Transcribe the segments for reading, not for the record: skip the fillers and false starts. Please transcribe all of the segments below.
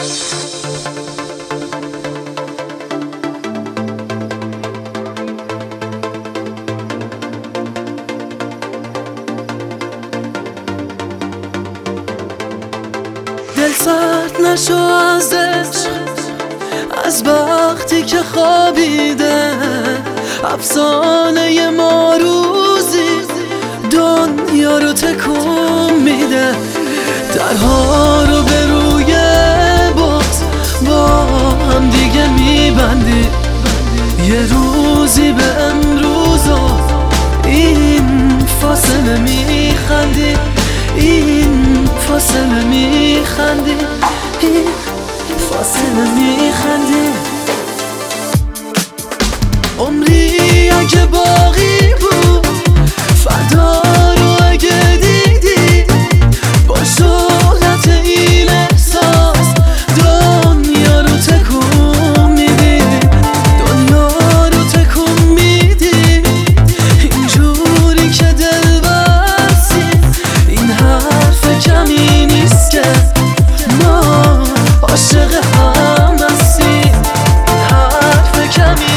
دل سرد نشو از عشق، از وقتی که خوابیده افسانه ما روزی دنیا رو تکون میده. درها رو به روی باز با هم دیگه میبندی، یه روزی به امروز و این فاصله میخندی، این فاصله میخندی، این فاصله میخندی. عمری اگه باقی بود فردا رو اگه دیدی، با شهرت این احساس دنیا رو تکون میدی، دنیا رو تکون میدی. اینجوری که دل بستی این حرف کمی نیست که ما عاشق هم هستیم، این حرف کمی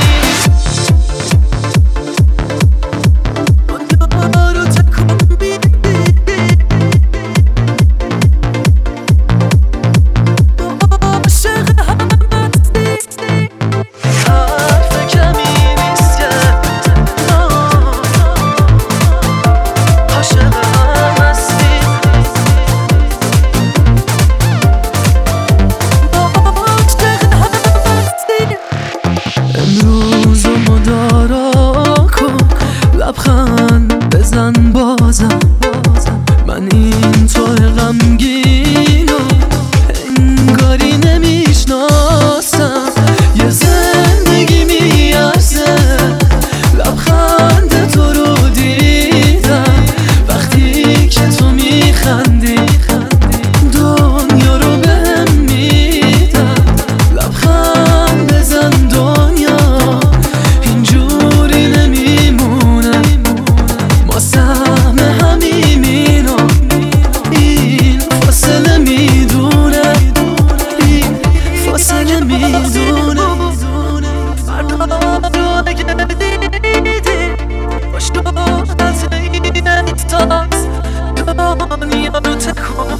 لبخند بزن بازم. من این تو غمگین و انگاری نمیشناسم، یه زندگی میارزه لبخند تو رو دیدم. وقتی که تو میخندی دنیا رو بهم میدم. لبخند بزن دنیا اینجوری نمیمونه، ما سهم همیم و این فاصله میدونه، این فاصله میدونه. فردا رو اگه دیدی با شهرت این احساس دنیا رو تکون